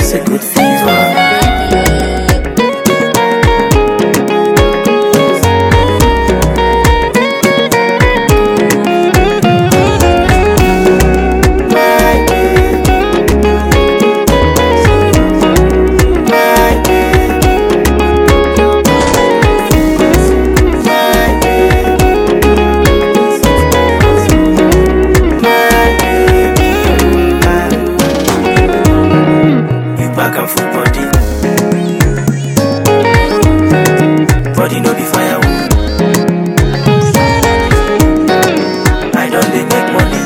it's a good fever. Back and full body. Body no be firewood. I don't dey make money.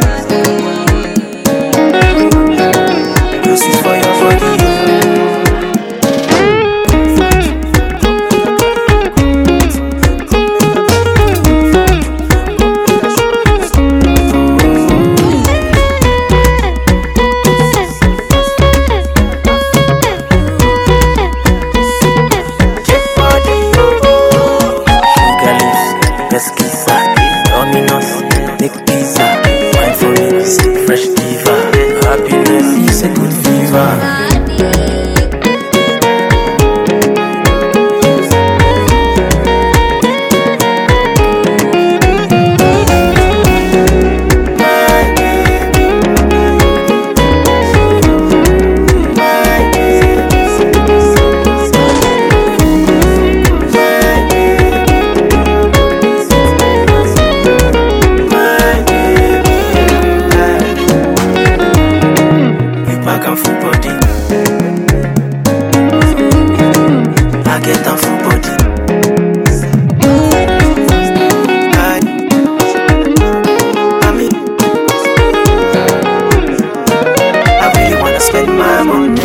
Proceed for your body. Pesquisa, Domino's, make pizza, wine for me, fresh diva. Happiness is a good fever. Back and full body. I get a full body. I really wanna spend my money.